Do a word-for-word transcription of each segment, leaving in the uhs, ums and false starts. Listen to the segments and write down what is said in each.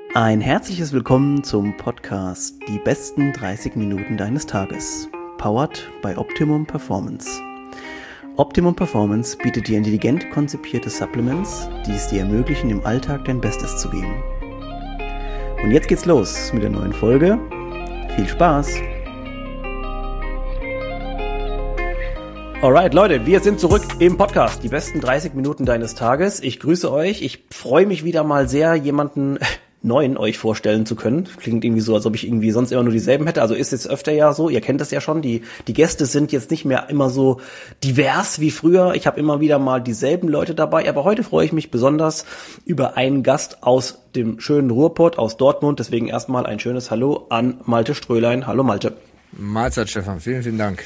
Ein herzliches Willkommen zum Podcast Die besten dreißig Minuten deines Tages, powered by Optimum Performance. Optimum Performance bietet dir intelligent konzipierte Supplements, die es dir ermöglichen, im Alltag dein Bestes zu geben. Und jetzt geht's los mit der neuen Folge. Viel Spaß! Alright, Leute, wir sind zurück im Podcast. Die besten dreißig Minuten deines Tages. Ich grüße euch. Ich freue mich wieder mal sehr, jemanden neuen euch vorstellen zu können. Klingt irgendwie so, als ob ich irgendwie sonst immer nur dieselben hätte. Also ist jetzt öfter ja so. Ihr kennt das ja schon. Die die Gäste sind jetzt nicht mehr immer so divers wie früher. Ich habe immer wieder mal dieselben Leute dabei. Aber heute freue ich mich besonders über einen Gast aus dem schönen Ruhrpott, aus Dortmund. Deswegen erstmal ein schönes Hallo an Malte Strölein. Hallo Malte. Mahlzeit, Stefan. Vielen, vielen Dank.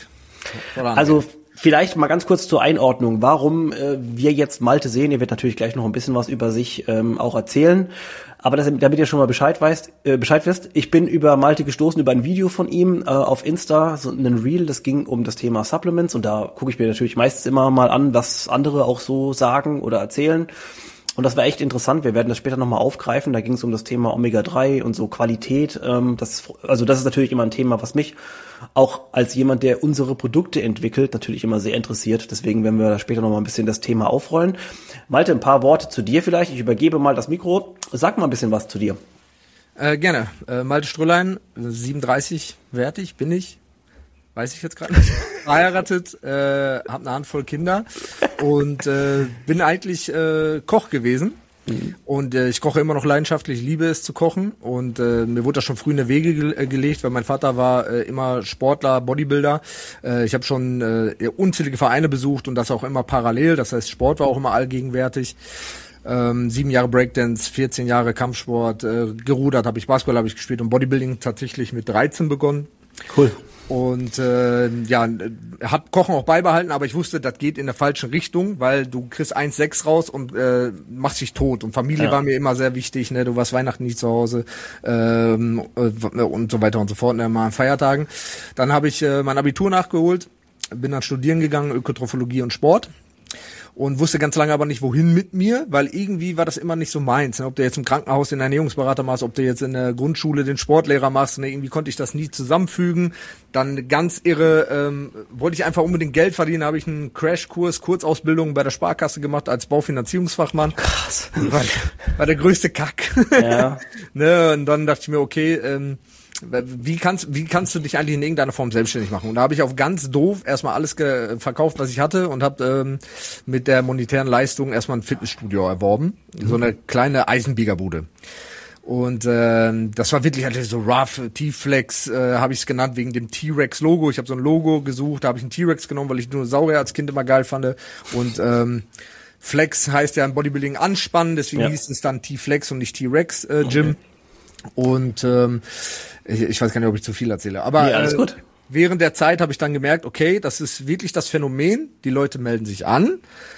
Also vielleicht mal ganz kurz zur Einordnung, warum äh, wir jetzt Malte sehen. Ihr werdet natürlich gleich noch ein bisschen was über sich ähm, auch erzählen. Aber das, damit ihr schon mal Bescheid weißt, äh, Bescheid wisst, ich bin über Malte gestoßen, über ein Video von ihm äh, auf Insta, so ein Reel, das ging um das Thema Supplements. Und da gucke ich mir natürlich meistens immer mal an, was andere auch so sagen oder erzählen. Und das war echt interessant. Wir werden das später nochmal aufgreifen. Da ging es um das Thema Omega drei und so Qualität. Ähm, das, also das ist natürlich immer ein Thema, was mich auch als jemand, der unsere Produkte entwickelt, natürlich immer sehr interessiert. Deswegen werden wir da später nochmal ein bisschen das Thema aufrollen. Malte, ein paar Worte zu dir vielleicht. Ich übergebe mal das Mikro. Sag mal ein bisschen was zu dir. Äh, gerne. Äh, Malte Strölein, siebenunddreißig wertig bin ich. Weiß ich jetzt gerade nicht. Verheiratet, äh, habe eine Handvoll Kinder und äh, bin eigentlich äh, Koch gewesen. Mhm. Und äh, ich koche immer noch leidenschaftlich, liebe es zu kochen. Und äh, mir wurde das schon früh in die Wege ge- äh, gelegt, weil mein Vater war äh, immer Sportler, Bodybuilder. Äh, ich habe schon äh, unzählige Vereine besucht und das auch immer parallel. Das heißt, Sport war auch immer allgegenwärtig. Ähm, sieben Jahre Breakdance, vierzehn Jahre Kampfsport, äh, gerudert habe ich, Basketball habe ich gespielt und Bodybuilding tatsächlich mit dreizehn begonnen. Cool. Und äh, ja, hab Kochen auch beibehalten, aber ich wusste, das geht in der falschen Richtung, weil du kriegst eins Komma sechs raus und äh, machst dich tot. Und Familie ja. war mir immer sehr wichtig, ne? Du warst Weihnachten nicht zu Hause ähm, und so weiter und so fort, ne? Mal an Feiertagen. Dann habe ich äh, mein Abitur nachgeholt, bin dann studieren gegangen, Ökotrophologie und Sport. Und wusste ganz lange aber nicht, wohin mit mir, weil irgendwie war das immer nicht so meins. Ne? Ob du jetzt im Krankenhaus den Ernährungsberater machst, ob du jetzt in der Grundschule den Sportlehrer machst, ne? Irgendwie konnte ich das nie zusammenfügen. Dann ganz irre, ähm, wollte ich einfach unbedingt Geld verdienen, habe ich einen Crashkurs, Kurzausbildung bei der Sparkasse gemacht als Baufinanzierungsfachmann. Krass. War, war der größte Kack. Ja. Ne? Und dann dachte ich mir, okay, ähm, Wie kannst, wie kannst du dich eigentlich in irgendeiner Form selbstständig machen? Und da habe ich auf ganz doof erstmal alles ge- verkauft, was ich hatte und habe ähm, mit der monetären Leistung erstmal ein Fitnessstudio erworben. Mhm. So eine kleine Eisenbiegerbude. Und äh, das war wirklich halt so rough, T-Flex äh, habe ich es genannt, wegen dem T-Rex-Logo. Ich habe so ein Logo gesucht, da habe ich einen T-Rex genommen, weil ich Dinosaurier als Kind immer geil fand. Und ähm, Flex heißt ja im Bodybuilding anspannen, deswegen ja. hieß es dann T-Flex und nicht T-Rex äh, Gym. Okay. Und ähm, ich, ich weiß gar nicht, ob ich zu viel erzähle. Aber nee, alles gut. Äh, während der Zeit habe ich dann gemerkt, okay, das ist wirklich das Phänomen. Die Leute melden sich an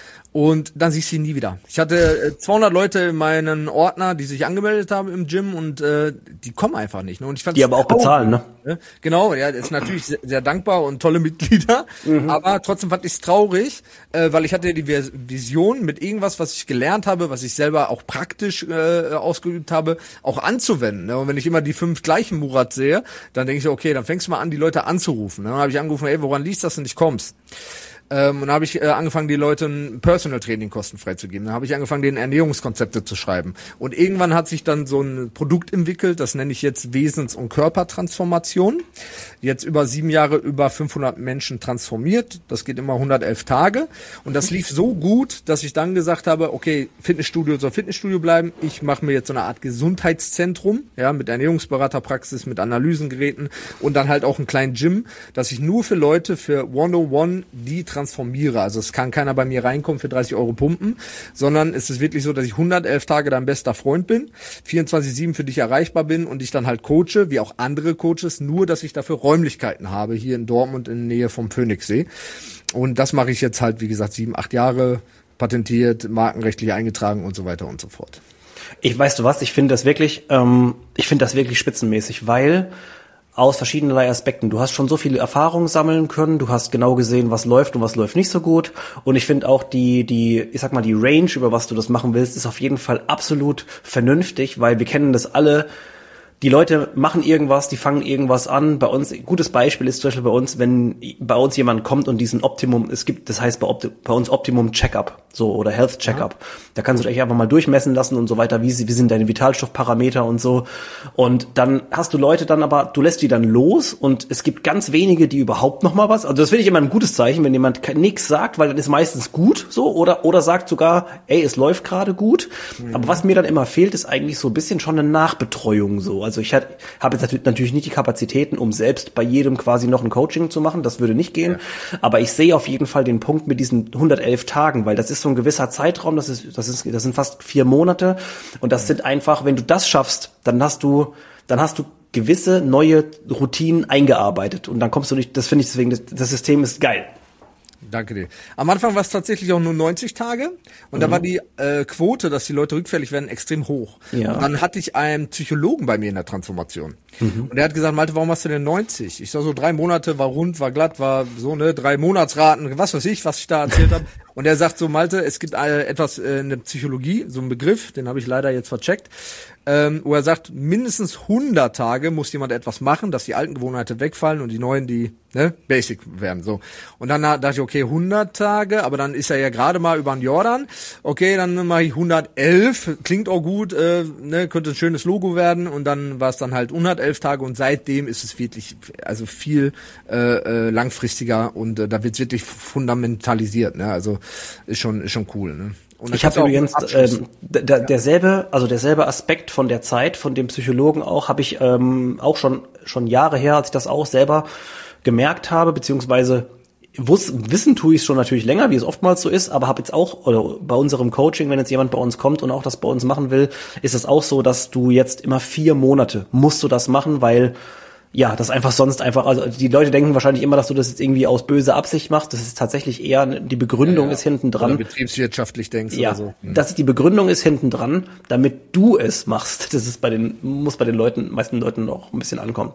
und dann siehst du sie nie wieder. Ich hatte äh, zweihundert Leute in meinen Ordner, die sich angemeldet haben im Gym und äh, die kommen einfach nicht. Ne? Und ich fand's die aber auch bezahlen, ne? ne? Genau, ja, ist natürlich sehr, sehr dankbar und tolle Mitglieder. Mhm. Aber trotzdem fand ich es traurig, äh, weil ich hatte die Vision, mit irgendwas, was ich gelernt habe, was ich selber auch praktisch äh, ausgeübt habe, auch anzuwenden. Ne? Und wenn ich immer die fünf gleichen Murat sehe, dann denke ich, okay, dann fängst du mal an, die Leute anzurufen. Ne? Dann habe ich angerufen, ey, woran liegt das und ich kommst? Ähm, und dann habe ich äh, angefangen, die Leute ein Personal Training kostenfrei zu geben. Dann habe ich angefangen, denen Ernährungskonzepte zu schreiben. Und irgendwann hat sich dann so ein Produkt entwickelt, das nenne ich jetzt Wesens- und Körpertransformation. Jetzt über sieben Jahre über fünfhundert Menschen transformiert. Das geht immer hundertelf Tage. Und das lief so gut, dass ich dann gesagt habe, okay, Fitnessstudio soll Fitnessstudio bleiben. Ich mache mir jetzt so eine Art Gesundheitszentrum, ja, mit Ernährungsberaterpraxis, mit Analysengeräten und dann halt auch einen kleinen Gym, dass ich nur für Leute, für hunderteins, die transformiere. Also es kann keiner bei mir reinkommen für dreißig Euro pumpen, sondern es ist wirklich so, dass ich hundertelf Tage dein bester Freund bin, vierundzwanzig sieben für dich erreichbar bin und ich dann halt coache, wie auch andere Coaches, nur dass ich dafür Räumlichkeiten habe, hier in Dortmund in der Nähe vom Phoenixsee. Und das mache ich jetzt halt, wie gesagt, sieben, acht Jahre, patentiert, markenrechtlich eingetragen und so weiter und so fort. Ich weißt du was, ich finde das wirklich, ähm, ich finde das wirklich spitzenmäßig, weil aus verschiedenerlei Aspekten. Du hast schon so viele Erfahrungen sammeln können, du hast genau gesehen, was läuft und was läuft nicht so gut. Und ich finde auch die, die, ich sag mal, die Range, über was du das machen willst, ist auf jeden Fall absolut vernünftig, weil wir kennen das alle. Die Leute machen irgendwas, die fangen irgendwas an. Bei uns, gutes Beispiel ist zum Beispiel bei uns, wenn bei uns jemand kommt und diesen Optimum, es gibt, das heißt bei, Opti, bei uns Optimum Checkup, so, oder Health Checkup. Ja. Da kannst du dich einfach mal durchmessen lassen und so weiter, wie, wie sind deine Vitalstoffparameter und so. Und dann hast du Leute dann aber, du lässt die dann los und es gibt ganz wenige, die überhaupt noch mal was, also das finde ich immer ein gutes Zeichen, wenn jemand nichts sagt, weil dann ist meistens gut, so, oder, oder sagt sogar, ey, es läuft gerade gut. Mhm. Aber was mir dann immer fehlt, ist eigentlich so ein bisschen schon eine Nachbetreuung, so. Also ich habe jetzt natürlich nicht die Kapazitäten, um selbst bei jedem quasi noch ein Coaching zu machen. Das würde nicht gehen. Ja. Aber ich sehe auf jeden Fall den Punkt mit diesen hundertelf Tagen, weil das ist so ein gewisser Zeitraum. Das ist, das ist, das sind fast vier Monate. Und das sind einfach, wenn du das schaffst, dann hast du, dann hast du gewisse neue Routinen eingearbeitet. Und dann kommst du nicht, das finde ich deswegen, das, das System ist geil. Danke dir. Am Anfang war es tatsächlich auch nur neunzig Tage und mhm. da war die äh, Quote, dass die Leute rückfällig werden, extrem hoch. Ja. Und dann hatte ich einen Psychologen bei mir in der Transformation. Mhm. Und der hat gesagt, Malte, warum hast du denn neunzig? Ich sag so, drei Monate, war rund, war glatt, war so, ne, drei Monatsraten, was weiß ich, was ich da erzählt habe. Und er sagt so, Malte, es gibt äh, etwas äh, in der Psychologie, so einen Begriff, den habe ich leider jetzt vercheckt, ähm, wo er sagt, mindestens hundert Tage muss jemand etwas machen, dass die alten Gewohnheiten wegfallen und die neuen, die ne, basic werden. So. Und dann dachte ich, okay, hundert Tage, aber dann ist er ja gerade mal über den Jordan. Okay, dann mache ich hundertelf, klingt auch gut, äh, ne, könnte ein schönes Logo werden. Und dann war es dann halt hundertelf Tage und seitdem ist es wirklich, also viel äh, langfristiger und äh, da wird es wirklich fundamentalisiert. Ne? Also ist schon, ist schon cool. Ne? Und ich habe übrigens ähm, der, derselbe, also derselbe Aspekt von der Zeit, von dem Psychologen auch, habe ich ähm, auch schon schon Jahre her, als ich das auch selber gemerkt habe, beziehungsweise wuss, wissen tue ich es schon natürlich länger, wie es oftmals so ist, aber habe jetzt auch, oder bei unserem Coaching, wenn jetzt jemand bei uns kommt und auch das bei uns machen will, ist es auch so, dass du jetzt immer vier Monate musst du das machen, weil ja, das einfach sonst einfach, also die Leute denken wahrscheinlich immer, dass du das jetzt irgendwie aus böser Absicht machst. Das ist tatsächlich eher, die Begründung ja, ja. ist hinten dran. Oder betriebswirtschaftlich denkst ja, oder so. Hm. Das ist die Begründung ist hinten dran, damit du es machst. Das ist bei den, muss bei den Leuten, meisten Leuten auch ein bisschen ankommen.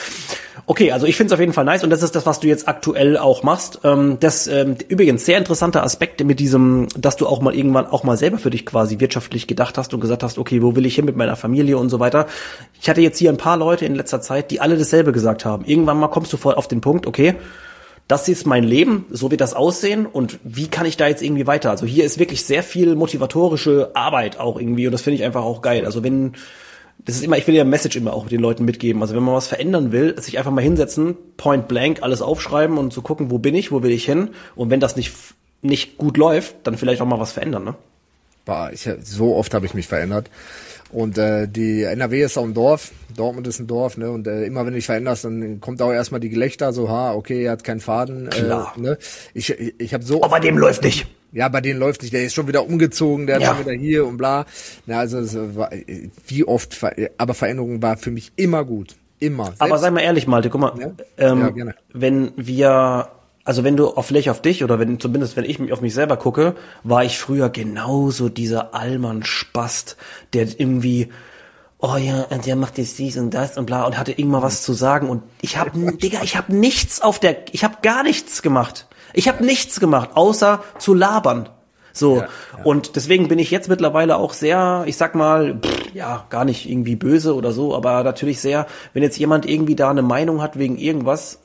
Okay, also ich finde es auf jeden Fall nice und das ist das, was du jetzt aktuell auch machst. Ähm, das ähm, übrigens sehr interessanter Aspekt mit diesem, dass du auch mal irgendwann auch mal selber für dich quasi wirtschaftlich gedacht hast und gesagt hast, okay, wo will ich hin mit meiner Familie und so weiter. Ich hatte jetzt hier ein paar Leute in letzter Zeit, die alle dasselbe gesagt haben. Irgendwann mal kommst du voll auf den Punkt, okay, das ist mein Leben, so wird das aussehen und wie kann ich da jetzt irgendwie weiter? Also hier ist wirklich sehr viel motivatorische Arbeit auch irgendwie und das finde ich einfach auch geil. Also wenn Das ist immer, ich will ja ein Message immer auch den Leuten mitgeben. Also wenn man was verändern will, sich einfach mal hinsetzen, point blank, alles aufschreiben und zu so gucken, wo bin ich, wo will ich hin? Und wenn das nicht, nicht gut läuft, dann vielleicht auch mal was verändern, ne? Bah, ich, so oft habe ich mich verändert. Und äh, die N R W ist auch ein Dorf, Dortmund ist ein Dorf, ne? Und äh, immer wenn du dich veränderst, dann kommt auch erstmal die Gelächter, so, ha, okay, er hat keinen Faden. Klar. Äh, ne? Ich, ich, ich habe so. Oh, bei dem läuft nicht. Ja, bei denen läuft nicht. Der ist schon wieder umgezogen, der ja. ist schon wieder hier und bla. Na, also es war, wie oft, aber Veränderung war für mich immer gut, immer. Selbst aber sei mal ehrlich, Malte, guck mal, ja? Ähm, ja, gerne. Wenn wir Also wenn du auf vielleicht auf dich oder wenn zumindest wenn ich mich auf mich selber gucke, war ich früher genauso dieser Allmann-Spast, der irgendwie, oh ja, der macht jetzt dies und das und bla und hatte irgendwann was zu sagen und ich habe, Digga, ich habe nichts auf der, ich habe gar nichts gemacht. Ich habe nichts gemacht, außer zu labern. So, ja, ja. Und deswegen bin ich jetzt mittlerweile auch sehr, ich sag mal, pff, ja, gar nicht irgendwie böse oder so, aber natürlich sehr, wenn jetzt jemand irgendwie da eine Meinung hat wegen irgendwas,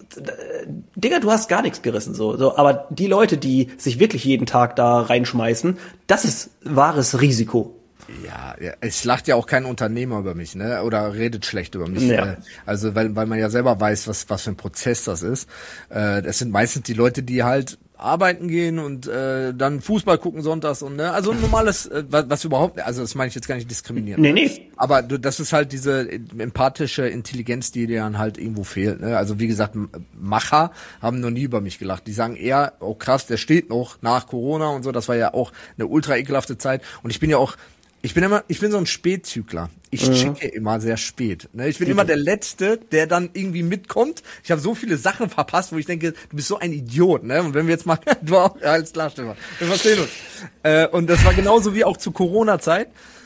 Digga, du hast gar nichts gerissen, so, so, aber die Leute, die sich wirklich jeden Tag da reinschmeißen, das ist wahres Risiko. Ja, ja, es lacht ja auch kein Unternehmer über mich, ne, oder redet schlecht über mich. Ja. Also, weil, weil man ja selber weiß, was, was für ein Prozess das ist. Äh, das sind meistens die Leute, die halt arbeiten gehen und äh, dann Fußball gucken sonntags und ne, also ein normales, äh, was, was überhaupt, also das meine ich jetzt gar nicht diskriminieren. Nee, nee. Aber du, das ist halt diese empathische Intelligenz, die dir dann halt irgendwo fehlt. Ne? Also wie gesagt, Macher haben noch nie über mich gelacht. Die sagen eher, oh krass, der steht noch nach Corona und so. Das war ja auch eine ultra ekelhafte Zeit. Und ich bin ja auch Ich bin immer, ich bin so ein Spätzügler. Ich mhm. checke immer sehr spät. Ne? Ich bin immer der Letzte, der dann irgendwie mitkommt. Ich habe so viele Sachen verpasst, wo ich denke, du bist so ein Idiot. Ne? Und wenn wir jetzt mal, du auch, ja, alles klar, Stefan, wir verstehen uns. Äh, und das war genauso wie auch zur Corona-Zeit.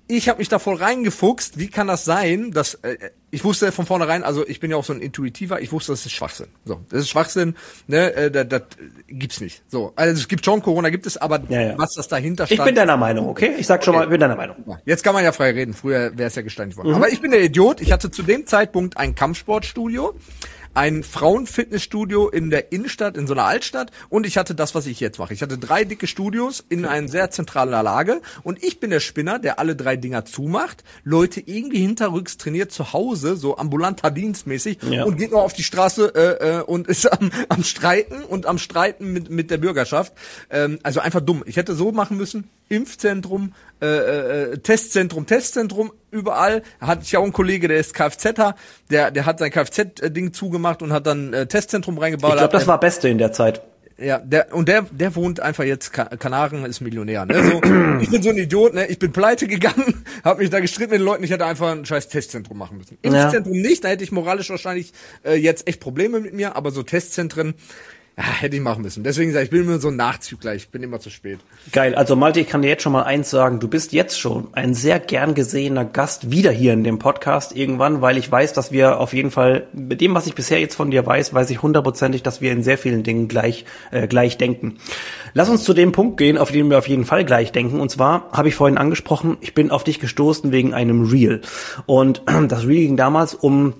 ich habe mich da voll reingefuchst. Wie kann das sein, dass äh, ich wusste von vornherein, also ich bin ja auch so ein Intuitiver, ich wusste, das ist Schwachsinn. So, das ist Schwachsinn, ne, äh, das, das gibt's nicht. So, also es gibt schon Corona, gibt es, aber ja, ja. was das dahinter stand. Ich bin deiner Meinung, okay? Ich sag schon okay. mal, ich bin deiner Meinung. Jetzt kann man ja frei reden. Früher wäre es ja gesteinigt worden. Mhm. Aber ich bin der Idiot. Ich hatte zu dem Zeitpunkt ein Kampfsportstudio, ein Frauenfitnessstudio in der Innenstadt, in so einer Altstadt, und ich hatte das, was ich jetzt mache. Ich hatte drei dicke Studios in einer sehr zentralen Lage, und ich bin der Spinner, der alle drei Dinger zumacht, Leute irgendwie hinterrücks trainiert zu Hause, so ambulanter dienstmäßig, ja. und geht noch auf die Straße äh, äh, und ist am, am Streiten und am Streiten mit mit der Bürgerschaft. Ähm, also einfach dumm. Ich hätte so machen müssen: Impfzentrum, äh, äh, Testzentrum, Testzentrum, überall. Hatte ich ja auch einen Kollege, der ist Kfzler, der der hat sein Kfz-Ding zugemacht und hat dann äh, Testzentrum reingebaut. Ich glaube, das war Beste in der Zeit. Ja, der und der der wohnt einfach jetzt Ka- Kanaren, ist Millionär, ne? So, ich bin so ein Idiot, ne? Ich bin pleite gegangen, habe mich da gestritten mit den Leuten, ich hätte einfach ein scheiß Testzentrum machen müssen. Impfzentrum ja. nicht, da hätte ich moralisch wahrscheinlich äh, jetzt echt Probleme mit mir, aber so Testzentren, ja, hätte ich machen müssen. Deswegen sage ich, ich bin immer so ein Nachzügler, ich bin immer zu spät. Geil, also Malte, ich kann dir jetzt schon mal eins sagen, du bist jetzt schon ein sehr gern gesehener Gast wieder hier in dem Podcast irgendwann, weil ich weiß, dass wir auf jeden Fall, mit dem, was ich bisher jetzt von dir weiß, weiß ich hundertprozentig, dass wir in sehr vielen Dingen gleich äh, gleich denken. Lass uns zu dem Punkt gehen, auf den wir auf jeden Fall gleich denken. Und zwar habe ich vorhin angesprochen, ich bin auf dich gestoßen wegen einem Reel. Und das Reel ging damals um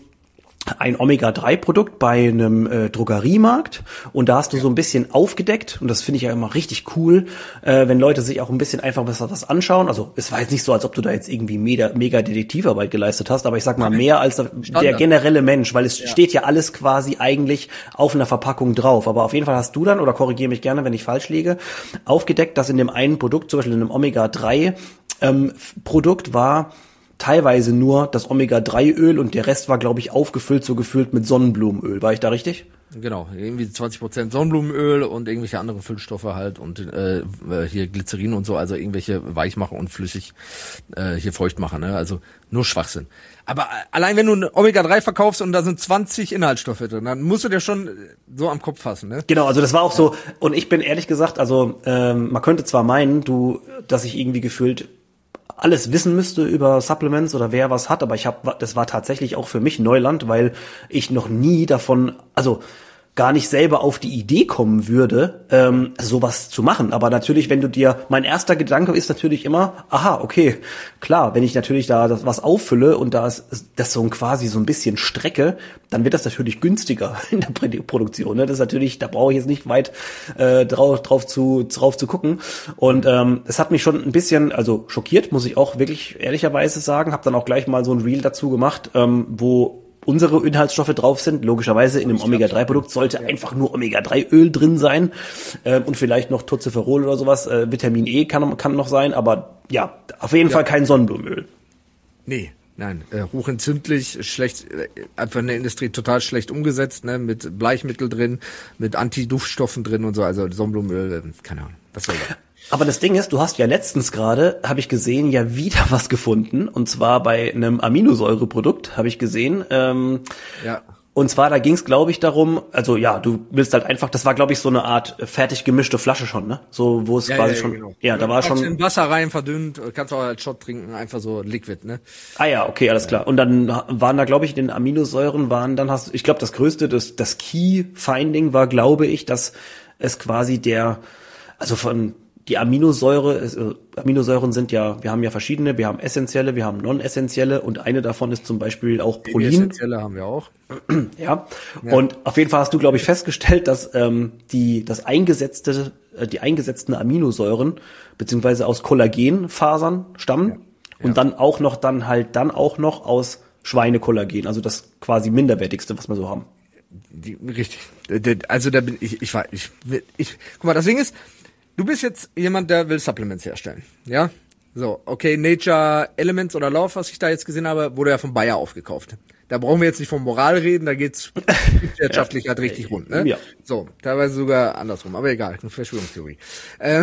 ein Omega drei Produkt bei einem äh, Drogeriemarkt, und da hast du ja. so ein bisschen aufgedeckt, und das finde ich ja immer richtig cool, äh, wenn Leute sich auch ein bisschen einfach was, was anschauen. Also es war jetzt nicht so, als ob du da jetzt irgendwie mega, mega Detektivarbeit geleistet hast, aber ich sag mal mehr als Standard. Der generelle Mensch, weil es ja. steht ja alles quasi eigentlich auf einer Verpackung drauf. Aber auf jeden Fall hast du dann, oder korrigiere mich gerne, wenn ich falsch liege, aufgedeckt, dass in dem einen Produkt, zum Beispiel in einem Omega drei ähm, Produkt war teilweise nur das Omega drei Öl, und der Rest war, glaube ich, aufgefüllt, so gefüllt mit Sonnenblumenöl. War ich da richtig? Genau, irgendwie zwanzig Prozent Sonnenblumenöl und irgendwelche andere Füllstoffe halt und äh, hier Glycerin und so, also irgendwelche Weichmacher und flüssig äh, hier Feuchtmacher, ne? Also nur Schwachsinn. Aber allein wenn du ein Omega drei verkaufst und da sind zwanzig Inhaltsstoffe drin, dann musst du dir schon so am Kopf fassen, ne? Genau, also das war auch so, und ich bin ehrlich gesagt, also ähm, man könnte zwar meinen, du, dass ich irgendwie gefühlt alles wissen müsste über Supplements oder wer was hat, aber ich habe, das war tatsächlich auch für mich Neuland, weil ich noch nie davon, also gar nicht selber auf die Idee kommen würde, ähm, sowas zu machen. Aber natürlich, wenn du dir, mein erster Gedanke ist natürlich immer, aha, okay, klar, wenn ich natürlich da das was auffülle und da ist das so ein quasi so ein bisschen strecke, dann wird das natürlich günstiger in der Produktion. Ne? Das ist natürlich, da brauche ich jetzt nicht weit äh, drauf, drauf zu drauf zu gucken. Und ähm, es hat mich schon ein bisschen, also schockiert, muss ich auch wirklich ehrlicherweise sagen. Habe dann auch gleich mal so ein Reel dazu gemacht, ähm, wo unsere Inhaltsstoffe drauf sind. Logischerweise in einem Omega drei Produkt sollte ja. einfach nur Omega drei Öl drin sein, äh, und vielleicht noch Tocopherol oder sowas. Äh, Vitamin E kann, kann noch sein, aber ja, auf jeden ja. Fall kein Sonnenblumenöl. Nee, nein, äh, hochentzündlich, schlecht, äh, einfach in der Industrie total schlecht umgesetzt, ne, mit Bleichmittel drin, mit Antiduftstoffen drin und so, also Sonnenblumenöl, äh, keine Ahnung, was soll das? Aber das Ding ist, du hast ja letztens gerade, habe ich gesehen, ja wieder was gefunden. Und zwar bei einem Aminosäureprodukt, habe ich gesehen. Ähm, ja. Und zwar, da ging es, glaube ich, darum, also ja, du willst halt einfach, das war, glaube ich, so eine Art fertig gemischte Flasche schon, ne? So, wo es ja, quasi ja, schon, genau. ja, da war schon. In Wasser rein verdünnt, kannst auch als Shot trinken, einfach so Liquid, ne? Ah ja, okay, alles klar. Und dann waren da, glaube ich, in den Aminosäuren waren dann hast, ich glaube, das größte, das, das Key-Finding war, glaube ich, dass es quasi der, also von die Aminosäure, äh, Aminosäuren sind ja, wir haben ja verschiedene, wir haben essentielle, wir haben non-essentielle, und eine davon ist zum Beispiel auch Prolin. Die essentielle haben wir auch. Ja. ja. Und auf jeden Fall hast du, glaube ich, festgestellt, dass ähm, die das eingesetzte, äh, die eingesetzten Aminosäuren beziehungsweise aus Kollagenfasern stammen ja. Ja. und dann auch noch dann halt dann auch noch aus Schweinekollagen, also das quasi minderwertigste, was wir so haben. Die, richtig. Also da bin ich, ich war, ich, ich, guck mal, das Ding ist, du bist jetzt jemand, der will Supplements herstellen, ja? So, okay, Nature Elements oder Love, was ich da jetzt gesehen habe, wurde ja von Bayer aufgekauft. Da brauchen wir jetzt nicht von Moral reden, da geht's wirtschaftlich halt richtig rund, ne? Ja. So, teilweise sogar andersrum, aber egal, eine Verschwörungstheorie. Ähm,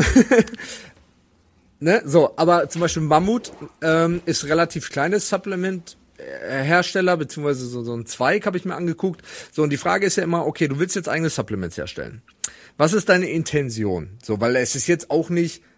ne? So, aber zum Beispiel Mammut ähm, ist relativ kleines Supplement Hersteller, beziehungsweise so, so ein Zweig habe ich mir angeguckt. So, und die Frage ist ja immer, okay, du willst jetzt eigene Supplements herstellen. Was ist deine Intention? So, weil es ist jetzt auch nicht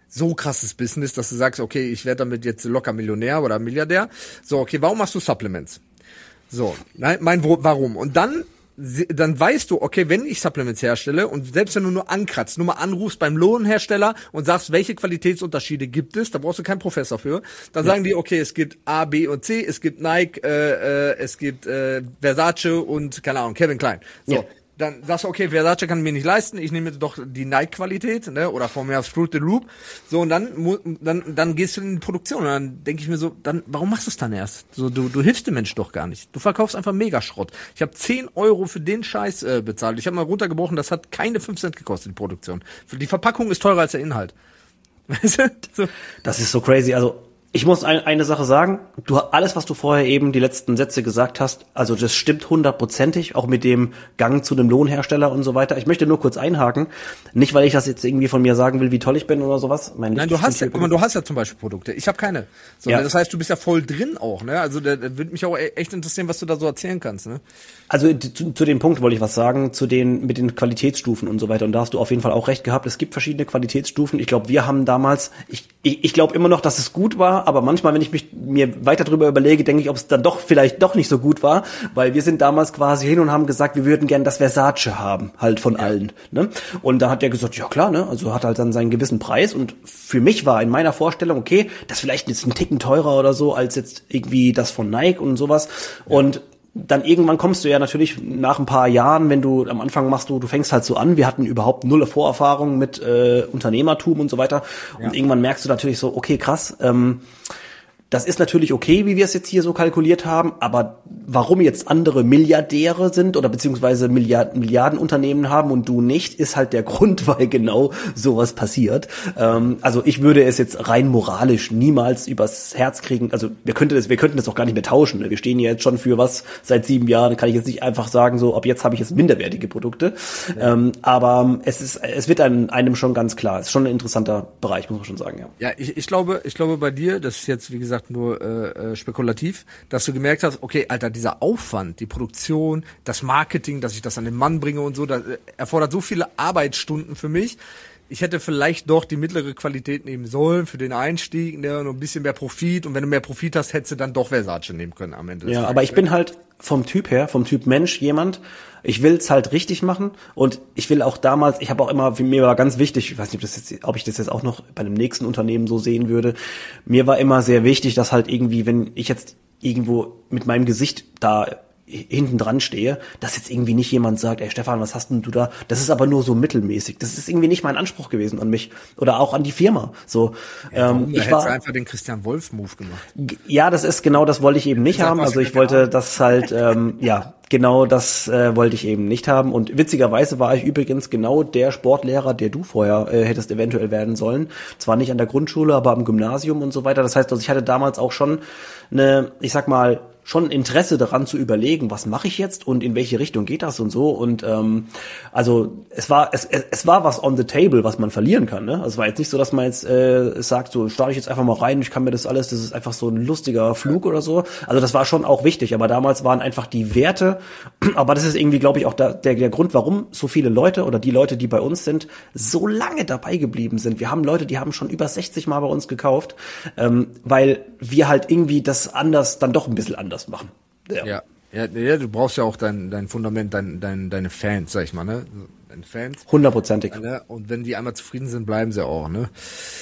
so krasses Business, dass du sagst, okay, ich werde damit jetzt locker Millionär oder Milliardär. So, okay, warum machst du Supplements? So, nein, mein Warum. Und dann dann weißt du, okay, wenn ich Supplements herstelle und selbst wenn du nur ankratzt, nur mal anrufst beim Lohnhersteller und sagst, welche Qualitätsunterschiede gibt es, da brauchst du keinen Professor für, dann ja. sagen die, okay, es gibt A, B und C, es gibt Nike, äh, äh, es gibt äh, Versace und, keine Ahnung, Calvin Klein. So. Ja. Dann sagst du, okay, Versace kann mir nicht leisten, ich nehme doch die Nike-Qualität, ne, oder von mir aus Fruit the Loop. So, und dann, dann, dann gehst du in die Produktion und dann denke ich mir so, dann, warum machst du es dann erst? So, du, du hilfst dem Mensch doch gar nicht. Du verkaufst einfach Megaschrott. Ich habe zehn Euro für den Scheiß äh, bezahlt. Ich habe mal runtergebrochen, das hat keine fünf Cent gekostet, die Produktion. Die Verpackung ist teurer als der Inhalt. Weißt du? So. Das ist so crazy, also, ich muss ein, eine Sache sagen, du alles, was du vorher eben die letzten Sätze gesagt hast, also das stimmt hundertprozentig, auch mit dem Gang zu einem Lohnhersteller und so weiter. Ich möchte nur kurz einhaken, nicht weil ich das jetzt irgendwie von mir sagen will, wie toll ich bin oder sowas. Mein Nein, du hast ja, guck mal, du hast ja zum Beispiel Produkte. Ich habe keine. So, ja. Das heißt, du bist ja voll drin auch, ne? Also da, da würde mich auch echt interessieren, was du da so erzählen kannst, ne? Also zu, zu dem Punkt wollte ich was sagen, zu den mit den Qualitätsstufen und so weiter. Und da hast du auf jeden Fall auch recht gehabt. Es gibt verschiedene Qualitätsstufen. Ich glaube, wir haben damals, ich, ich, ich glaube immer noch, dass es gut war, aber manchmal, wenn ich mich mir weiter drüber überlege, denke ich, ob es dann doch vielleicht doch nicht so gut war, weil wir sind damals quasi hin und haben gesagt, wir würden gern das Versace haben, halt von ja. allen. Ne? Und da hat der gesagt, ja klar, ne, also hat halt dann seinen gewissen Preis. Und für mich war in meiner Vorstellung, okay, das vielleicht jetzt ein Ticken teurer oder so als jetzt irgendwie das von Nike und sowas. Ja. Und dann irgendwann kommst du ja natürlich nach ein paar Jahren, wenn du am Anfang machst, du du fängst halt so an, wir hatten überhaupt null Vorerfahrung mit äh, Unternehmertum und so weiter ja. Und irgendwann merkst du natürlich so, okay, krass, ähm, das ist natürlich okay, wie wir es jetzt hier so kalkuliert haben, aber warum jetzt andere Milliardäre sind oder beziehungsweise Milliarden, Milliardenunternehmen haben und du nicht, ist halt der Grund, weil genau sowas passiert. Ähm, also ich würde es jetzt rein moralisch niemals übers Herz kriegen. Also wir könnten das, wir könnten das auch gar nicht mehr tauschen. Wir stehen ja jetzt schon für was seit sieben Jahren. Kann ich jetzt nicht einfach sagen, so ab jetzt habe ich jetzt minderwertige Produkte. Ja. Ähm, aber es ist, es wird einem, einem schon ganz klar. Es ist schon ein interessanter Bereich, muss man schon sagen. Ja, ja ich, ich glaube, ich glaube bei dir, das ist jetzt wie gesagt nur äh, spekulativ, dass du gemerkt hast, okay, Alter, dieser Aufwand, die Produktion, das Marketing, dass ich das an den Mann bringe und so, das äh, erfordert so viele Arbeitsstunden für mich. Ich hätte vielleicht doch die mittlere Qualität nehmen sollen für den Einstieg, ne, und ein bisschen mehr Profit. Und wenn du mehr Profit hast, hättest du dann doch Versace nehmen können am Ende. Ja, aber ich bin halt vom Typ her, vom Typ Mensch jemand, ich will's halt richtig machen und ich will auch damals, ich habe auch immer, mir war ganz wichtig, ich weiß nicht, ob, das jetzt, ob ich das jetzt auch noch bei einem nächsten Unternehmen so sehen würde, mir war immer sehr wichtig, dass halt irgendwie, wenn ich jetzt irgendwo mit meinem Gesicht da hinten dran stehe, dass jetzt irgendwie nicht jemand sagt, ey Stefan, was hast denn du da? Das ist aber nur so mittelmäßig. Das ist irgendwie nicht mein Anspruch gewesen an mich oder auch an die Firma. So, ja, ähm, ich war einfach den Christian Wolf Move gemacht. Ja, das ist genau, das wollte ich eben nicht haben. Also ich wollte das halt, ähm, ja, genau das äh, wollte ich eben nicht haben. Und witzigerweise war ich übrigens genau der Sportlehrer, der du vorher äh, hättest eventuell werden sollen. Zwar nicht an der Grundschule, aber am Gymnasium und so weiter. Das heißt, also ich hatte damals auch schon eine, ich sag mal, schon Interesse daran zu überlegen, was mache ich jetzt und in welche Richtung geht das und so. Und ähm, also es war es, es war was on the table, was man verlieren kann. Ne? Also es war jetzt nicht so, dass man jetzt äh, sagt, so starte ich jetzt einfach mal rein, ich kann mir das alles, das ist einfach so ein lustiger Flug oder so. Also das war schon auch wichtig, aber damals waren einfach die Werte, aber das ist irgendwie, glaube ich, auch da, der, der Grund, warum so viele Leute oder die Leute, die bei uns sind, so lange dabei geblieben sind. Wir haben Leute, die haben schon über sechzig Mal bei uns gekauft, ähm, weil wir halt irgendwie das anders, dann doch ein bisschen anders machen. Ja. Ja, ja, ja, du brauchst ja auch dein, dein Fundament, dein, dein, deine Fans, sag ich mal, ne? Deine Fans. Hundertprozentig. Ne? Und wenn die einmal zufrieden sind, bleiben sie auch, ne?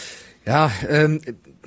Ja, ähm,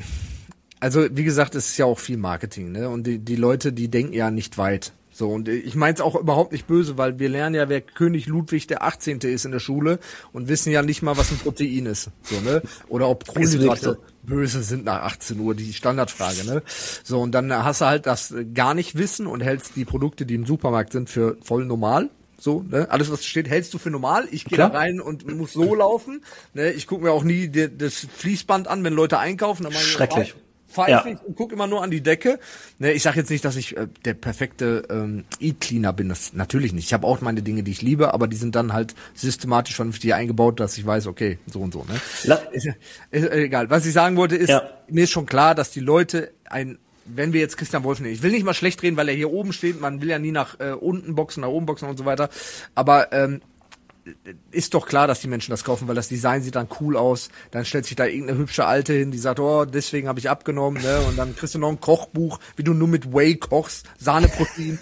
also wie gesagt, es ist ja auch viel Marketing, ne? Und die, die Leute, die denken ja nicht weit. So, und ich meine es auch überhaupt nicht böse, weil wir lernen ja, wer König Ludwig der achtzehnte ist in der Schule und wissen ja nicht mal, was ein Protein ist. So, ne? Oder ob Kohlenhydrate böse sind nach achtzehn Uhr, die Standardfrage, ne? So, und dann hast du halt das gar nicht wissen und hältst die Produkte, die im Supermarkt sind, für voll normal. So, ne? Alles, was steht, hältst du für normal. Ich gehe da rein und muss so laufen. Ne? Ich gucke mir auch nie die, das Fließband an, wenn Leute einkaufen. Dann schrecklich. Pfeife ich ja. und gucke immer nur an die Decke. Ne, ich sage jetzt nicht, dass ich äh, der perfekte ähm, E-Cleaner bin. Das natürlich nicht. Ich habe auch meine Dinge, die ich liebe, aber die sind dann halt systematisch vernünftig eingebaut, dass ich weiß, okay, so und so. Ne? La- ist, ist, ist, egal. Was ich sagen wollte, ist, ja. mir ist schon klar, dass die Leute ein wenn wir jetzt Christian Wolf nehmen, ich will nicht mal schlecht reden, weil er hier oben steht, man will ja nie nach äh, unten boxen, nach oben boxen und so weiter, aber ähm, ist doch klar, dass die Menschen das kaufen, weil das Design sieht dann cool aus. Dann stellt sich da irgendeine hübsche Alte hin, die sagt, oh, deswegen habe ich abgenommen, ne? Und dann kriegst du noch ein Kochbuch, wie du nur mit Whey kochst, Sahneprotein.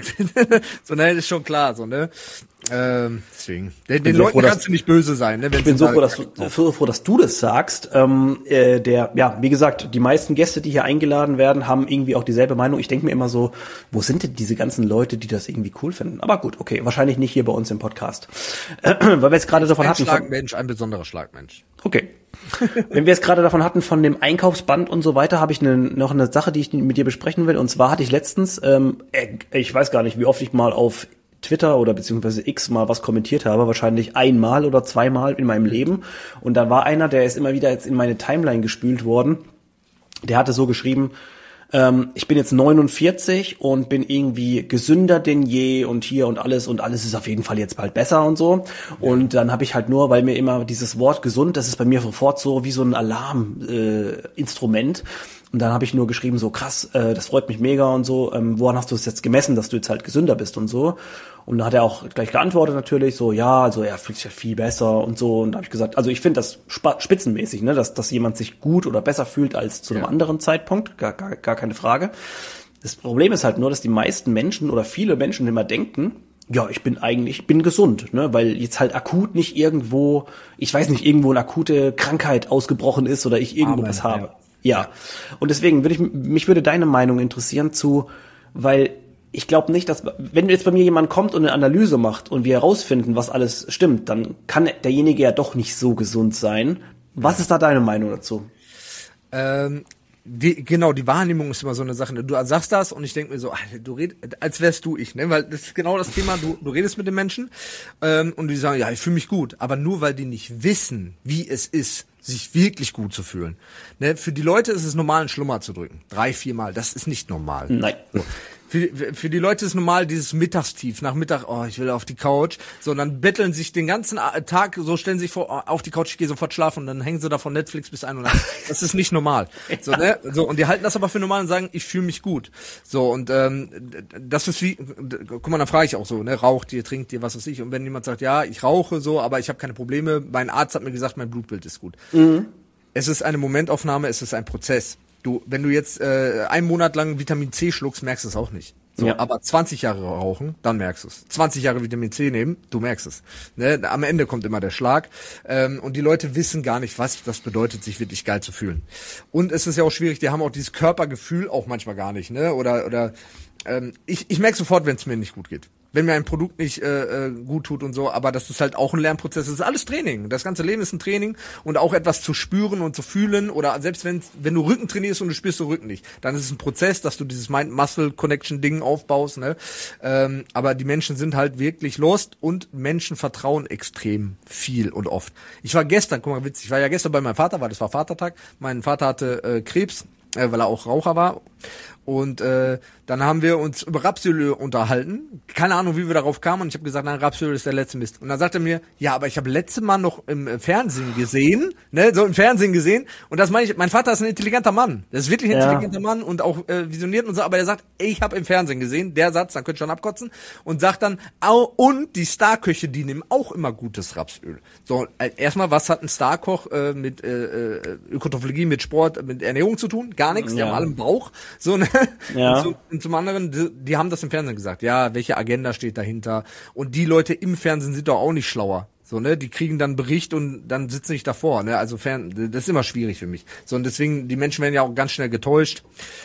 So, ne, ist schon klar, so, ne? Ähm, deswegen. Den, den Leuten froh, kannst du nicht böse sein, ne? Ich bin so froh, dass du, so froh, dass du das sagst. Ähm, äh, der, ja, wie gesagt, die meisten Gäste, die hier eingeladen werden, haben irgendwie auch dieselbe Meinung. Ich denke mir immer so, wo sind denn diese ganzen Leute, die das irgendwie cool finden? Aber gut, okay, wahrscheinlich nicht hier bei uns im Podcast. Äh, weil wir jetzt gerade davon hatten. Ein Schlagmensch, ein besonderer Schlagmensch. Okay. Wenn wir es gerade davon hatten, von dem Einkaufsband und so weiter, habe ich ne, noch eine Sache, die ich mit dir besprechen will. Und zwar hatte ich letztens, ähm, ich weiß gar nicht, wie oft ich mal auf Twitter oder beziehungsweise X mal was kommentiert habe, wahrscheinlich einmal oder zweimal in meinem Leben. Und da war einer, der ist immer wieder jetzt in meine Timeline gespült worden. Der hatte so geschrieben, ähm, ich bin jetzt neunundvierzig und bin irgendwie gesünder denn je und hier und alles und alles ist auf jeden Fall jetzt bald besser und so. Und dann habe ich halt nur, weil mir immer dieses Wort gesund, das ist bei mir sofort so wie so ein Alarminstrument. Äh, Instrument. Und dann habe ich nur geschrieben, so krass, äh, das freut mich mega und so, ähm, woran hast du es jetzt gemessen, dass du jetzt halt gesünder bist und so. Und dann hat er auch gleich geantwortet natürlich, so ja, also er fühlt sich ja viel besser und so. Und da habe ich gesagt, also ich finde das spa- spitzenmäßig, ne, dass, dass jemand sich gut oder besser fühlt als zu einem ja. anderen Zeitpunkt, gar, gar, gar keine Frage. Das Problem ist halt nur, dass die meisten Menschen oder viele Menschen immer denken, ja, ich bin eigentlich, ich bin gesund, ne, weil jetzt halt akut nicht irgendwo, ich weiß nicht, irgendwo eine akute Krankheit ausgebrochen ist oder ich irgendwo Amen, was habe. Ja. Ja, und deswegen würde ich, mich würde deine Meinung interessieren zu, weil ich glaube nicht, dass, wenn jetzt bei mir jemand kommt und eine Analyse macht und wir herausfinden, was alles stimmt, dann kann derjenige ja doch nicht so gesund sein. Was ist da deine Meinung dazu? Ähm, die, genau, die Wahrnehmung ist immer so eine Sache. Du sagst das und ich denke mir so, du redest, als wärst du ich, ne? Weil das ist genau das Thema, du, du redest mit den Menschen ähm, und die sagen, ja, ich fühle mich gut, aber nur weil die nicht wissen, wie es ist, sich wirklich gut zu fühlen. Ne, für die Leute ist es normal, einen Schlummer zu drücken. Drei, viermal. Das ist nicht normal. Nein. So. Für, für die Leute ist normal dieses Mittagstief. Nach Mittag, oh, ich will auf die Couch. So, und dann betteln sich den ganzen Tag, so stellen sich vor, auf die Couch, ich gehe sofort schlafen und dann hängen sie da von Netflix bis ein Uhr nachts. Das ist nicht normal. So, ne? So, und die halten das aber für normal und sagen, ich fühle mich gut. So, und ähm, das ist wie, guck mal, dann frage ich auch so, ne, raucht ihr, trinkt ihr, was weiß ich. Und wenn jemand sagt, ja, ich rauche so, aber ich habe keine Probleme, mein Arzt hat mir gesagt, mein Blutbild ist gut. Mhm. Es ist eine Momentaufnahme, es ist ein Prozess. Du, wenn du jetzt äh, einen Monat lang Vitamin C schluckst, merkst du es auch nicht. So, ja. Aber zwanzig Jahre rauchen, dann merkst du es. zwanzig Jahre Vitamin C nehmen, du merkst es. Ne? Am Ende kommt immer der Schlag. Ähm, und die Leute wissen gar nicht, was das bedeutet, sich wirklich geil zu fühlen. Und es ist ja auch schwierig, die haben auch dieses Körpergefühl auch manchmal gar nicht. Ne? Oder oder ähm, ich, ich merke sofort, wenn es mir nicht gut geht. Wenn mir ein Produkt nicht äh, gut tut und so, aber das ist halt auch ein Lernprozess, das ist alles Training. Das ganze Leben ist ein Training und auch etwas zu spüren und zu fühlen oder selbst wenn wenn du Rücken trainierst und du spürst den Rücken nicht, dann ist es ein Prozess, dass du dieses Mind-Muscle-Connection-Ding aufbaust, ne? Ähm, aber die Menschen sind halt wirklich lost und Menschen vertrauen extrem viel und oft. Ich war gestern, guck mal, witzig, ich war ja gestern bei meinem Vater, weil das war Vatertag, mein Vater hatte äh, Krebs, äh, weil er auch Raucher war. Und äh, dann haben wir uns über Rapsöl unterhalten. Keine Ahnung, wie wir darauf kamen. Und ich habe gesagt, nein, Rapsöl ist der letzte Mist. Und dann sagt er mir, ja, aber ich habe letzte Mal noch im Fernsehen gesehen, ne, so im Fernsehen gesehen. Und das meine ich, mein Vater ist ein intelligenter Mann. Das ist wirklich ein ja. intelligenter Mann und auch äh, visioniert und so. Aber der sagt, ey, ich habe im Fernsehen gesehen, der Satz, dann könnt ihr schon abkotzen. Und sagt dann, au, und die Starköche, die nehmen auch immer gutes Rapsöl. So, äh, erstmal, was hat ein Starkoch äh, mit äh, Ökotrophologie, mit Sport, mit Ernährung zu tun? Gar nichts, die ja. haben alle einen Bauch. So, ne? Ja. Und, so, und zum anderen, die, die haben das im Fernsehen gesagt. Ja, welche Agenda steht dahinter? Und die Leute im Fernsehen sind doch auch nicht schlauer. So, ne, die kriegen dann Bericht und dann sitzen nicht davor, ne, also fern, das ist immer schwierig für mich. So, und deswegen, die Menschen werden ja auch ganz schnell getäuscht,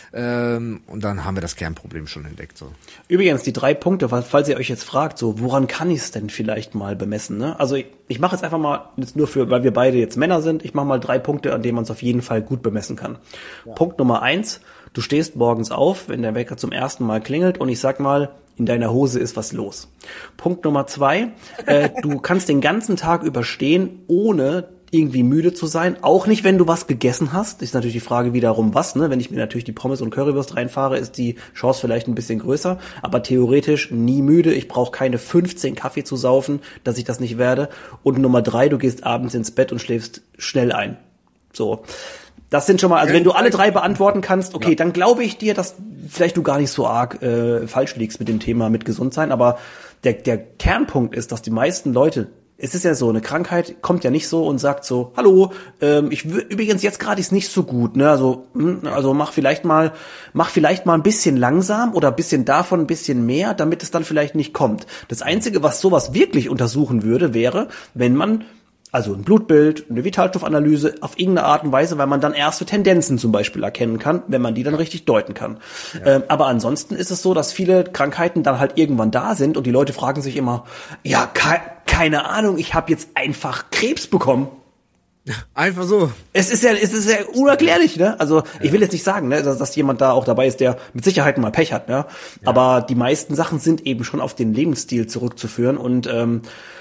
ähm, und dann haben wir das Kernproblem schon entdeckt, so. Übrigens, die drei Punkte, falls ihr euch jetzt fragt, so, woran kann ich es denn vielleicht mal bemessen, ne? Also, ich, ich mache jetzt einfach mal, jetzt nur für, weil wir beide jetzt Männer sind, ich mache mal drei Punkte, an denen man es auf jeden Fall gut bemessen kann. Ja. Punkt Nummer eins, du stehst morgens auf, wenn der Wecker zum ersten Mal klingelt und ich sag mal, in deiner Hose ist was los. Punkt Nummer zwei, äh, du kannst den ganzen Tag überstehen, ohne irgendwie müde zu sein. Auch nicht, wenn du was gegessen hast. Ist natürlich die Frage wiederum was, ne? Wenn ich mir natürlich die Pommes und Currywurst reinfahre, ist die Chance vielleicht ein bisschen größer. Aber theoretisch nie müde. Ich brauche keine fünfzehn Kaffee zu saufen, dass ich das nicht werde. Und Nummer drei, du gehst abends ins Bett und schläfst schnell ein. So. Das sind schon mal, also wenn du alle drei beantworten kannst, okay, ja. dann glaube ich dir, dass vielleicht du gar nicht so arg äh, falsch liegst mit dem Thema mit gesund sein, aber der der Kernpunkt ist, dass die meisten Leute es ist ja so, eine Krankheit kommt ja nicht so und sagt so, hallo, ähm, ich w- übrigens jetzt gerade ist nicht so gut, ne? Also, hm, also mach vielleicht mal, mach vielleicht mal ein bisschen langsam oder ein bisschen davon ein bisschen mehr, damit es dann vielleicht nicht kommt. Das Einzige, was sowas wirklich untersuchen würde, wäre, wenn man also ein Blutbild, eine Vitalstoffanalyse auf irgendeine Art und Weise, weil man dann erste Tendenzen zum Beispiel erkennen kann, wenn man die dann richtig deuten kann. Ja. Ähm, aber ansonsten ist es so, dass viele Krankheiten dann halt irgendwann da sind und die Leute fragen sich immer, ja, ke- keine Ahnung, ich habe jetzt einfach Krebs bekommen. Einfach so. Es ist ja, es ist ja unerklärlich, ne? Also ich will jetzt nicht sagen, ne, dass, dass jemand da auch dabei ist, der mit Sicherheit mal Pech hat, ne? Ja. Aber die meisten Sachen sind eben schon auf den Lebensstil zurückzuführen und ähm,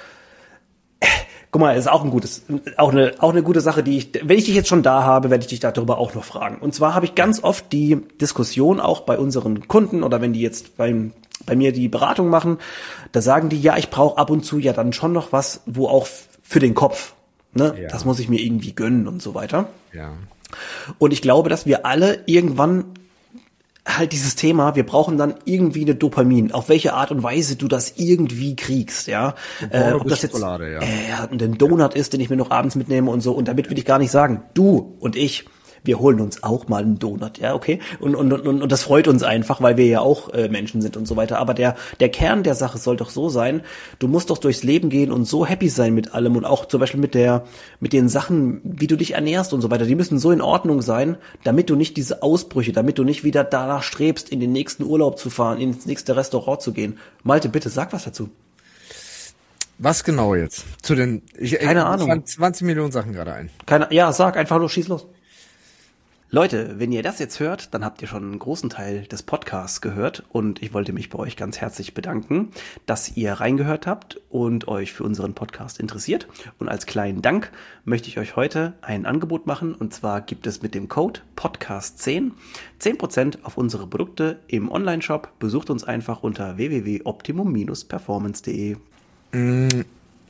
guck mal, ist auch ein gutes, auch eine, auch eine gute Sache, die ich, wenn ich dich jetzt schon da habe, werde ich dich darüber auch noch fragen. Und zwar habe ich ganz oft die Diskussion auch bei unseren Kunden oder wenn die jetzt beim, bei mir die Beratung machen, da sagen die, ja, ich brauche ab und zu ja dann schon noch was, wo auch für den Kopf, ne, ja. Das muss ich mir irgendwie gönnen und so weiter. Ja. Und ich glaube, dass wir alle irgendwann halt dieses Thema, wir brauchen dann irgendwie eine Dopamin, auf welche Art und Weise du das irgendwie kriegst, ja. Äh, ob das jetzt ja. äh, ein Donut ist, den ich mir noch abends mitnehme und so. Und damit will ich gar nicht sagen, du und ich, wir holen uns auch mal einen Donut, ja, okay? Und und und und das freut uns einfach, weil wir ja auch äh, Menschen sind und so weiter. Aber der der Kern der Sache soll doch so sein, du musst doch durchs Leben gehen und so happy sein mit allem und auch zum Beispiel mit der mit den Sachen, wie du dich ernährst und so weiter. Die müssen so in Ordnung sein, damit du nicht diese Ausbrüche, damit du nicht wieder danach strebst, in den nächsten Urlaub zu fahren, ins nächste Restaurant zu gehen. Malte, bitte sag was dazu. Was genau jetzt? Zu den ich, Keine ich, Ahnung. zwanzig Millionen Sachen gerade ein. Keine, ja, sag einfach nur, schieß los. Leute, wenn ihr das jetzt hört, dann habt ihr schon einen großen Teil des Podcasts gehört und ich wollte mich bei euch ganz herzlich bedanken, dass ihr reingehört habt und euch für unseren Podcast interessiert. Und als kleinen Dank möchte ich euch heute ein Angebot machen und zwar gibt es mit dem Code Podcast zehn zehn Prozent auf unsere Produkte im Onlineshop. Besucht uns einfach unter w w w punkt optimum Bindestrich performance punkt d e. Mm.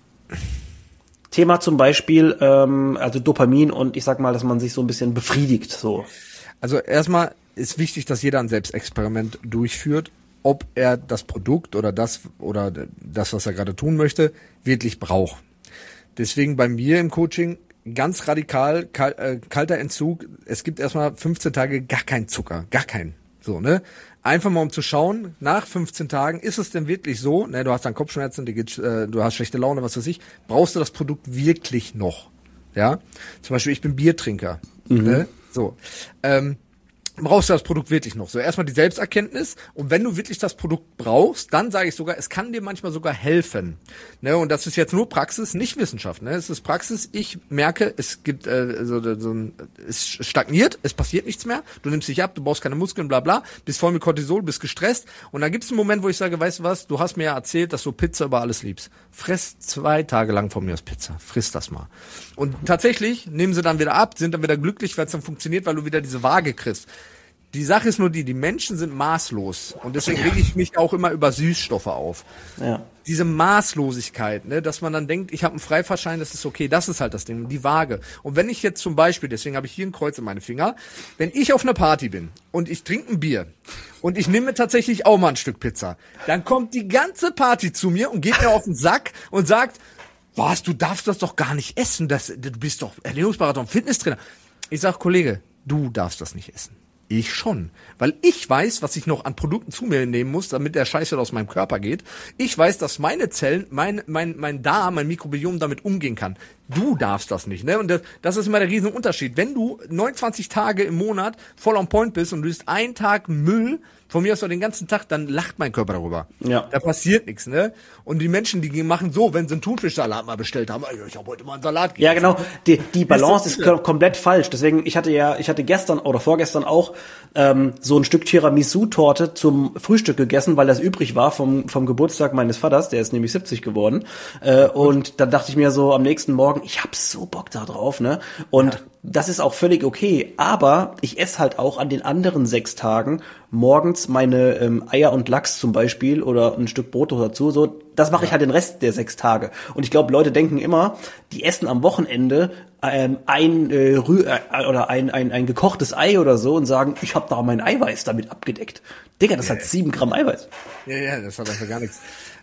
Thema zum Beispiel, ähm, also Dopamin und ich sag mal, dass man sich so ein bisschen befriedigt, so. Also erstmal ist wichtig, dass jeder ein Selbstexperiment durchführt, ob er das Produkt oder das oder das, was er gerade tun möchte, wirklich braucht. Deswegen bei mir im Coaching ganz radikal, kal, äh, kalter Entzug. Es gibt erstmal fünfzehn Tage gar keinen Zucker, gar keinen. So, ne? Einfach mal um zu schauen, nach fünfzehn Tagen, ist es denn wirklich so, ne, du hast dann Kopfschmerzen, dir geht, äh, du hast schlechte Laune, was weiß ich, brauchst du das Produkt wirklich noch? Ja? Zum Beispiel, ich bin Biertrinker. Mhm. Ne? So. Ähm, brauchst du das Produkt wirklich noch? So, erstmal die Selbsterkenntnis und wenn du wirklich das Produkt brauchst, dann sage ich sogar, es kann dir manchmal sogar helfen. Ne? Und das ist jetzt nur Praxis, nicht Wissenschaft. Ne? Es ist Praxis, ich merke, es gibt äh, so, so ein, es stagniert, es passiert nichts mehr, du nimmst dich ab, du baust keine Muskeln, bla bla, bist voll mit Cortisol, bist gestresst und dann gibt es einen Moment, wo ich sage, weißt du was, du hast mir ja erzählt, dass du Pizza über alles liebst. Friss zwei Tage lang von mir aus Pizza, friss das mal. Und tatsächlich nehmen sie dann wieder ab, sind dann wieder glücklich, weil es dann funktioniert, weil du wieder diese Waage kriegst. Die Sache ist nur die, die Menschen sind maßlos und deswegen rege ich mich auch immer über Süßstoffe auf. Ja. Diese Maßlosigkeit, ne, dass man dann denkt, ich habe einen Freifahrtschein, das ist okay, das ist halt das Ding, die Waage. Und wenn ich jetzt zum Beispiel, deswegen habe ich hier ein Kreuz in meine Finger, wenn ich auf einer Party bin und ich trinke ein Bier und ich nehme tatsächlich auch mal ein Stück Pizza, dann kommt die ganze Party zu mir und geht mir auf den Sack und sagt, was, du darfst das doch gar nicht essen, das, du bist doch Ernährungsberater und Fitnesstrainer. Ich sag, Kollege, du darfst das nicht essen. Ich schon. Weil ich weiß, was ich noch an Produkten zu mir nehmen muss, damit der Scheiß wieder aus meinem Körper geht. Ich weiß, dass meine Zellen, mein, mein, mein Darm, mein Mikrobiom damit umgehen kann. Du darfst das nicht, ne? Und das, das ist immer der riesen Unterschied. Wenn du neunundzwanzig Tage im Monat voll on point bist und du isst einen Tag Müll, von mir aus noch den ganzen Tag, dann lacht mein Körper darüber. Ja. Da passiert nichts, ne? Und die Menschen, die machen so, wenn sie einen Thunfischsalat mal bestellt haben, ich habe heute mal einen Salat gegessen. Ja, genau. Die, die Balance ist, ist komplett falsch. Deswegen, ich hatte ja, ich hatte gestern oder vorgestern auch ähm, so ein Stück Tiramisu-Torte zum Frühstück gegessen, weil das übrig war vom vom Geburtstag meines Vaters, der ist nämlich siebzig geworden. Äh, und dann dachte ich mir so am nächsten Morgen, ich hab so Bock da drauf, ne? Und ja. Das ist auch völlig okay, aber ich esse halt auch an den anderen sechs Tagen morgens meine ähm, Eier und Lachs zum Beispiel oder ein Stück Brot dazu. So, das mache ja. ich halt den Rest der sechs Tage. Und ich glaube, Leute denken immer, die essen am Wochenende ähm, ein äh, Rüh äh, oder ein, ein ein gekochtes Ei oder so und sagen, ich habe da mein Eiweiß damit abgedeckt. Digga, das ja, hat sieben Gramm Eiweiß. Ja, ja, das hat einfach gar nichts.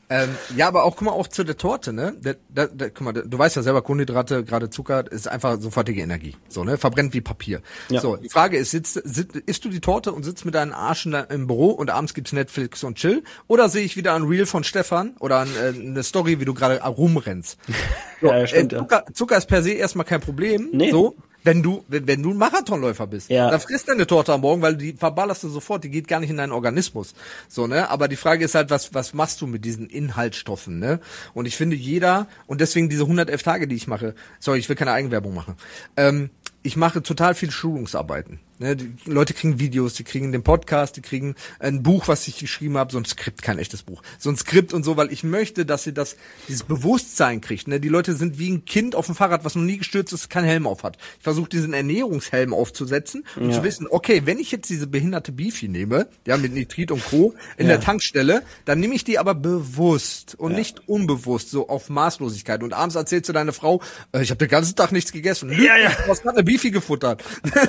Ähm, ja, aber auch, guck mal, auch zu der Torte, ne? Da, da, da, guck mal, du weißt ja selber, Kohlenhydrate, gerade Zucker, ist einfach sofortige Energie. So, ne? Verbrennt wie Papier. Ja. So, die Frage ist, sitzt, sitzt, isst du die Torte und sitzt mit deinen Arschen im Büro und abends gibt's Netflix und Chill? Oder sehe ich wieder ein Reel von Stefan oder ein, äh, eine Story, wie du gerade rumrennst? So, ja, stimmt, äh, Zucker, Zucker ist per se erstmal kein Problem. Nee. So. Wenn du, wenn, wenn du ein Marathonläufer bist, ja. dann frisst deine Torte am Morgen, weil die verballerst du sofort, die geht gar nicht in deinen Organismus. So, ne? Aber die Frage ist halt, was, was machst du mit diesen Inhaltsstoffen, ne? Und ich finde jeder, und deswegen diese hundertelf Tage, die ich mache, sorry, ich will keine Eigenwerbung machen, ähm, ich mache total viel Schulungsarbeiten. Ne, die Leute kriegen Videos, die kriegen den Podcast, die kriegen ein Buch, was ich geschrieben habe, so ein Skript, kein echtes Buch, so ein Skript und so, weil ich möchte, dass sie das, dieses Bewusstsein kriegt. Ne? Die Leute sind wie ein Kind auf dem Fahrrad, was noch nie gestürzt ist, keinen Helm auf hat. Ich versuche diesen Ernährungshelm aufzusetzen und ja. zu wissen, okay, wenn ich jetzt diese behinderte Beefy nehme, ja, mit Nitrit und Co. in ja. der Tankstelle, dann nehme ich die aber bewusst und ja. nicht unbewusst, so auf Maßlosigkeit. Und abends erzählst du deine Frau, äh, ich habe den ganzen Tag nichts gegessen. Ja, ja. Du hast gerade eine Beefy gefuttert.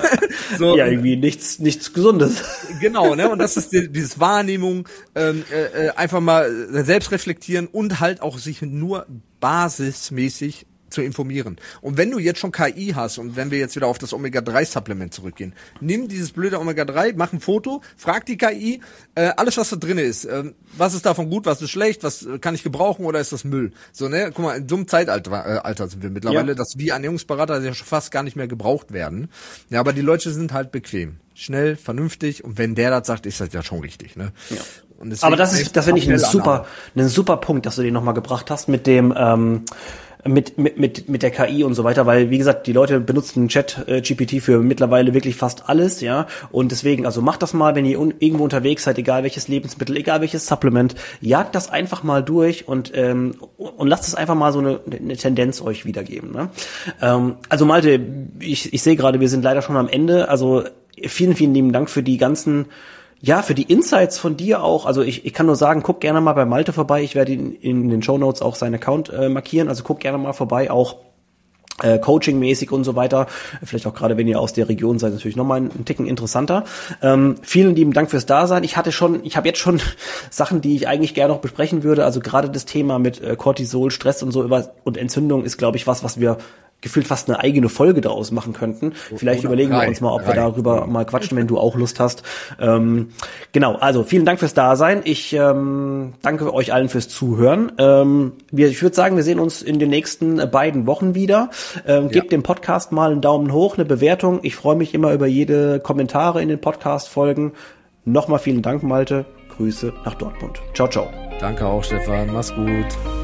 so, ja, irgendwie nichts, nichts Gesundes. Genau, ne? Und das ist die, dieses Wahrnehmung, ähm, äh, einfach mal selbst reflektieren und halt auch sich nur basismäßig zu informieren. Und wenn du jetzt schon K I hast und wenn wir jetzt wieder auf das Omega drei Supplement zurückgehen, nimm dieses blöde Omega drei, mach ein Foto, frag die K I, äh, alles was da drin ist, äh, was ist davon gut, was ist schlecht, was kann ich gebrauchen oder ist das Müll? So, ne, guck mal, in so einem Zeitalter äh, Alter sind wir mittlerweile, ja. dass wir Ernährungsberater ja schon fast gar nicht mehr gebraucht werden. Ja, aber die Leute sind halt bequem. Schnell, vernünftig und wenn der das sagt, ist das ja schon richtig, ne? Ja. Und aber das ist, das finde ich ein super, ein super Punkt, dass du den nochmal gebracht hast mit dem, ähm, mit, mit, mit, mit der K I und so weiter, weil, wie gesagt, die Leute benutzen Chat äh, G P T für mittlerweile wirklich fast alles, ja, und deswegen, also macht das mal, wenn ihr un- irgendwo unterwegs seid, egal welches Lebensmittel, egal welches Supplement, jagt das einfach mal durch und, ähm, und lasst es einfach mal so eine, eine Tendenz euch wiedergeben, ne? Ähm, also Malte, ich, ich sehe gerade, wir sind leider schon am Ende, also vielen, vielen lieben Dank für die ganzen, ja, für die Insights von dir auch. Also ich, ich kann nur sagen, guck gerne mal bei Malte vorbei. Ich werde in, in den Shownotes auch seinen Account äh, markieren. Also guck gerne mal vorbei, auch äh, Coaching-mäßig und so weiter. Vielleicht auch gerade, wenn ihr aus der Region seid, natürlich nochmal einen, einen Ticken interessanter. Ähm, vielen lieben Dank fürs Dasein. Ich hatte schon, ich habe jetzt schon Sachen, die ich eigentlich gerne noch besprechen würde. Also gerade das Thema mit äh, Cortisol, Stress und so über und Entzündung ist, glaube ich, was, was wir gefühlt fast eine eigene Folge daraus machen könnten. Vielleicht Oder überlegen drei, wir uns mal, ob drei. wir darüber mal quatschen, wenn du auch Lust hast. Ähm, genau, also vielen Dank fürs Dasein. Ich ähm, danke euch allen fürs Zuhören. Ähm, wir, ich würde sagen, wir sehen uns in den nächsten beiden Wochen wieder. Ähm, gebt ja. dem Podcast mal einen Daumen hoch, eine Bewertung. Ich freue mich immer über jede Kommentare in den Podcast-Folgen. Nochmal vielen Dank, Malte. Grüße nach Dortmund. Ciao, ciao. Danke auch, Stefan. Mach's gut.